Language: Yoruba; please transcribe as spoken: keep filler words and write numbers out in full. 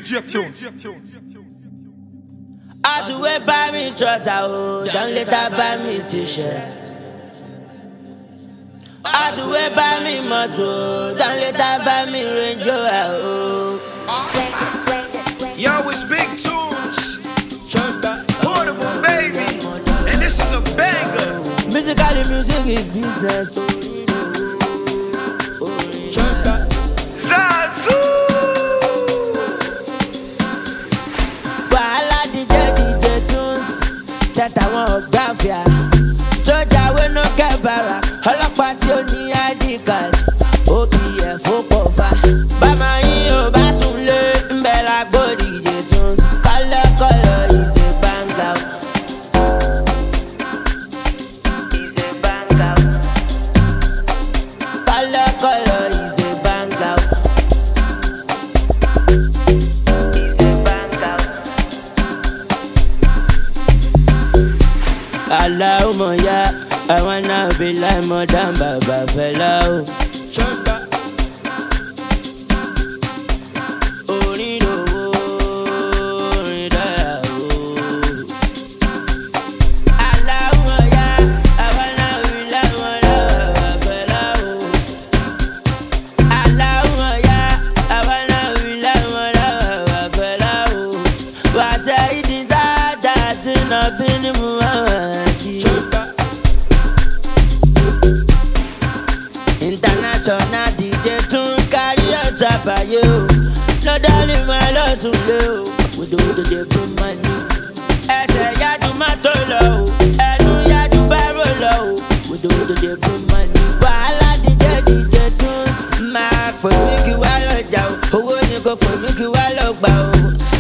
J Tunes. As you wear buy me trouser, oh, don't let her buy me t-shirt. As you wear buy me muscle, don't let her buy me Range Rover, oh. Yo, it's Big Tunes, Portable baby, and this is a banger. Musically, music is business. Zazu. Wahala D J D J Tunes, set àwọn ọ̀gbáfíà. Sójà wey no get barrack, ọlọ́pàá tí ó ní I D card. Ó kì í ẹ̀ fọ́pọ̀ fa. Bàmá yín ò bá tún lé ń bẹ̀ lágbo D J Tunes. Kọ́lọ́kọ́lọ́ is a banger. Is a banger. Kọ́lọ́kọ́lọ́ is a banger. Is a banger. Allahumma ya, I wanna be like more than Baba Fela. Orin lówó, orin dára o. Allahumma ya, I wanna be like more than Baba Fela. Allahumma ya, I wanna be like more than Baba Fela. What's it desire that not been in my International D J Tunes carry us up by you. No darling, my love to you. We do the day for money. Ẹsẹ̀ yájú má tó lọ o, ẹnu yájú bárò lọ o. We do the day for money. Wàhálà D J D J Tunes máa pè mí kí wá lọ jà o. Owó ni kò pè mí kí wá lọ gbà o.